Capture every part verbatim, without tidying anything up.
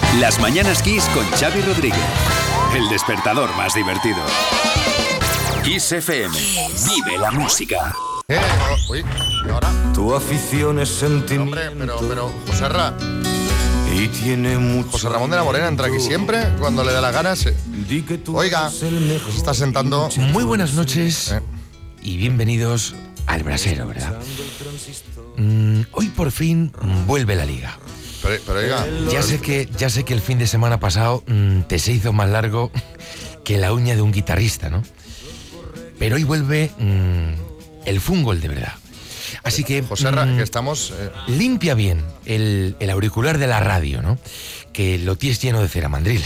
Las Mañanas Kiss con Xavi Rodríguez. El despertador más divertido. Kiss F M. Vive la música. Eh, oh, uy, ¿y ahora? Tu afición es sentimiento. Hombre, pero, pero, Joserra. Y tiene mucho. José Ramón de la Morena entra aquí siempre, cuando le da la gana. Se... Oiga, se está sentando. Muy buenas noches eh. y bienvenidos al Brasero, ¿verdad? Mm, hoy por fin vuelve la Liga. Pero, pero oiga. Ya sé que, ya sé que el fin de semana pasado mm, te se hizo más largo que la uña de un guitarrista, ¿no? Pero hoy vuelve mmm, el fútbol de verdad. Así que, Joserra, mmm, que estamos... Eh... limpia bien el, el auricular de la radio, ¿no? Que lo tienes lleno de cera mandril.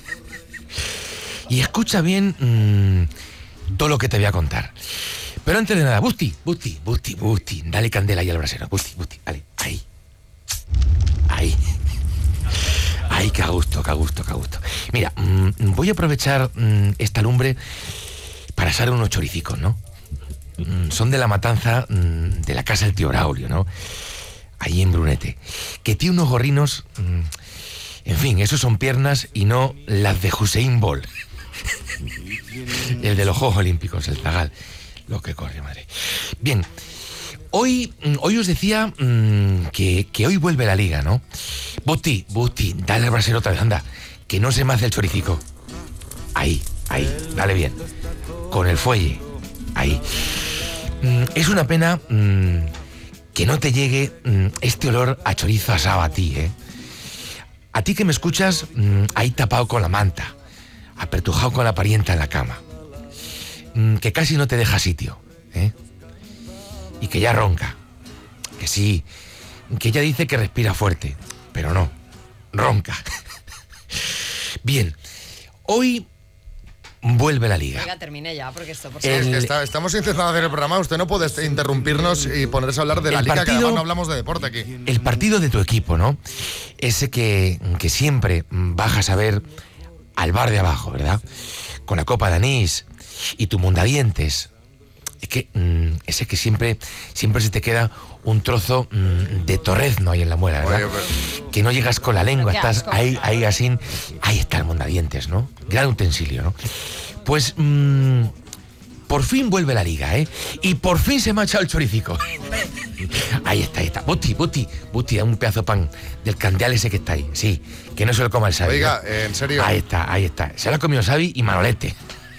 Y escucha bien mmm, todo lo que te voy a contar. Pero antes de nada, Busti, Busti, Busti, Busti, dale candela ahí al brasero. Busti, Busti, dale, ahí. Ahí. Ay, qué a gusto, qué a gusto, qué a gusto. Mira, mmm, voy a aprovechar mmm, esta lumbre para asar unos choricicos, ¿no? Mm, son de la matanza mmm, de la casa del tío Braulio, ¿no? Ahí en Brunete. Que tiene unos gorrinos... Mmm, en fin, esos son piernas y no las de Usain Bolt. El de los Juegos Olímpicos, el zagal. Lo que corre, madre. Bien, hoy, hoy os decía mmm, que, que hoy vuelve la Liga, ¿no? Busti, Busti, dale al brasero otra vez, anda. Que no se me hace el choricico. Ahí, ahí, dale bien. Con el fuelle. Ahí. Mm, es una pena mm, que no te llegue mm, este olor a chorizo asado a ti, ¿eh? A ti que me escuchas mm, ahí tapado con la manta, apertujado con la parienta en la cama, mm, que casi no te deja sitio, ¿eh? Y que ya ronca, que sí, que ya dice que respira fuerte, pero no, ronca. Bien, hoy... vuelve la Liga. Oiga, termine ya, porque esto... Por el, es que está, estamos intentando hacer el programa, usted no puede interrumpirnos y ponerse a hablar de la Liga, partido, que además no hablamos de deporte aquí. El partido de tu equipo, ¿no? Ese que, que siempre bajas a ver al bar de abajo, ¿verdad? Con la copa de anís y tu mondadientes. Es que mm, ese que siempre, siempre se te queda un trozo mm, de torrezno ahí en la muela, ¿verdad? Oye, pero... que no llegas con la lengua, estás asco, ahí, ahí así, ahí está el mondadientes, ¿no? Gran utensilio, ¿no? Pues mmm, por fin vuelve la Liga, ¿eh? Y por fin se me ha echado el choricico. Ahí está, ahí está. Busti, Busti, Busti, da un pedazo de pan del candeal ese que está ahí. Sí, que no se lo coma el Xavi. Oiga, ¿no? eh, en serio. Ahí está, ahí está. Se lo ha comido Xavi y Manolete.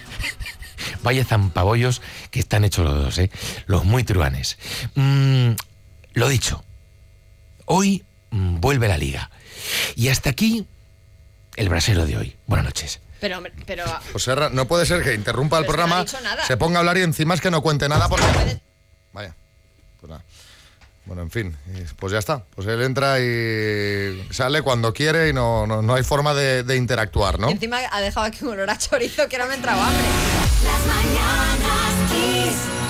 Vaya zampabollos que están hechos los dos, ¿eh? Los muy truanes. Mm, lo dicho, hoy mm, vuelve la Liga. Y hasta aquí el brasero de hoy. Buenas noches. Pero, pero... Joserra, no puede ser que interrumpa el pero programa, si no ha dicho nada. Se ponga a hablar y encima es que no cuente nada porque... Vaya, pues nada. Bueno, en fin, pues ya está. Pues él entra y sale cuando quiere y no, no, no hay forma de, de interactuar, ¿no? Y encima ha dejado aquí un olor a chorizo que no me entraba hambre. Las Mañanas Kiss.